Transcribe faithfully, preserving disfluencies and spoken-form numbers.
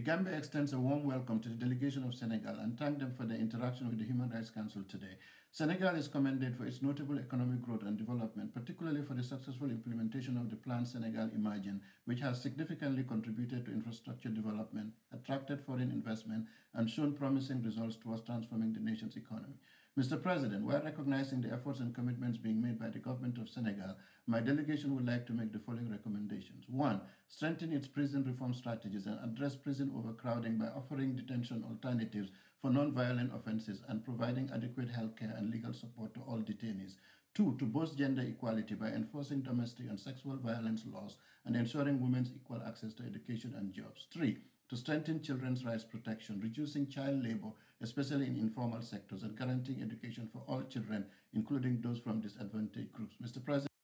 Gambia extends a warm welcome to the delegation of Senegal and thank them for their interaction with the Human Rights Council today. Senegal is commended for its notable economic growth and development, particularly for the successful implementation of the Plan Senegal Imagine, which has significantly contributed to infrastructure development, attracted foreign investment, and shown promising results towards transforming the nation's economy. Mister President, while recognizing the efforts and commitments being made by the government of Senegal, my delegation would like to make the following recommendations. One, strengthen its prison reform strategies and address prison overcrowding by offering detention alternatives for non-violent offenses and providing adequate health care and legal support to all detainees. Two, to boost gender equality by enforcing domestic and sexual violence laws and ensuring women's equal access to education and jobs. Three, to strengthen children's rights protection, reducing child labor, especially in informal sectors, and guaranteeing education for all children, including those from disadvantaged groups. Mister President,